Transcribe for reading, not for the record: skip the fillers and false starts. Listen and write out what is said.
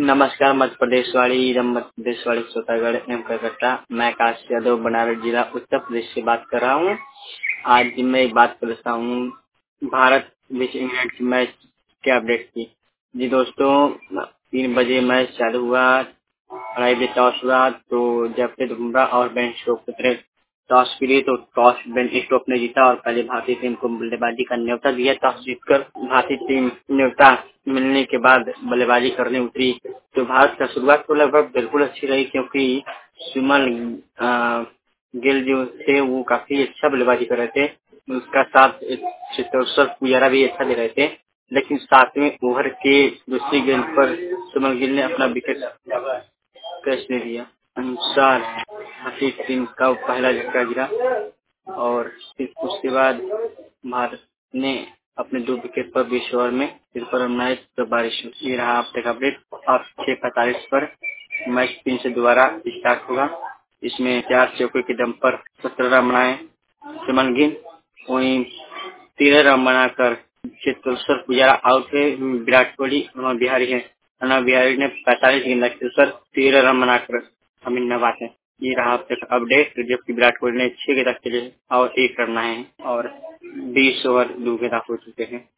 नमस्कार मध्य प्रदेश वाली एवं मध्य प्रदेश वाली श्रोतागण एवं कार्यकर्ता। मैं आकाश यादव बनारस जिला उत्तर प्रदेश से बात कर रहा हूँ। आज मैं बात कर रहा हूँ भारत विश इंग्लैंड की मैच के अपडेट की। जी दोस्तों, 3 बजे मैच चालू हुआ। 2:30 बजे टॉस हुआ तो जसप्रीत बुमराह और बेन स्टोक्स उतरे टॉस के लिए। तो टॉस बेन स्टोक्स ने जीता और पहले भारतीय टीम को बल्लेबाजी का न्योता दिया। टॉस जीतकर भारतीय टीम न्योता मिलने के बाद बल्लेबाजी करने उतरी। तो भारत का शुरुआत तो लगभग बिल्कुल अच्छी रही, क्योंकि सुमन गिल जो थे वो काफी अच्छा बल्लेबाजी कर रहे थे। उसका साथ चेतेश्वर पुजारा भी अच्छा दे रहे थे, लेकिन 7वें ओवर के दूसरी गेंद पर सुमन गिल ने अपना विकेट कैच ले लिया। अनुसार भारतीय टीम का पहला झटका गिरा और फिर उसके बाद भारत ने अपने 2 विकेट पर 20 ओवर में तिरपन रन बनाए तो बारिश हुई। ये रहा अब तक अपडेट। अब 6:45 पर मैच फिर से दोबारा स्टार्ट होगा। इसमें 4 चौके के दम पर 17 रन बनाए सुमन गिल। वहीं 13 रन बनाकर चेतेश्वर पुजारा आउट है। विराट कोहली अमर बिहारी है। अमर बिहारी ने 45 गेंद खेलकर 13 रन बनाकर अमीन नवाज है। ये रहा अब तक अपडेट। जबकि विराट कोहली ने 6 गेंद खेले और 1 रन बनाए हैं और 20 ओवर 2 गेंद हो चुके हैं।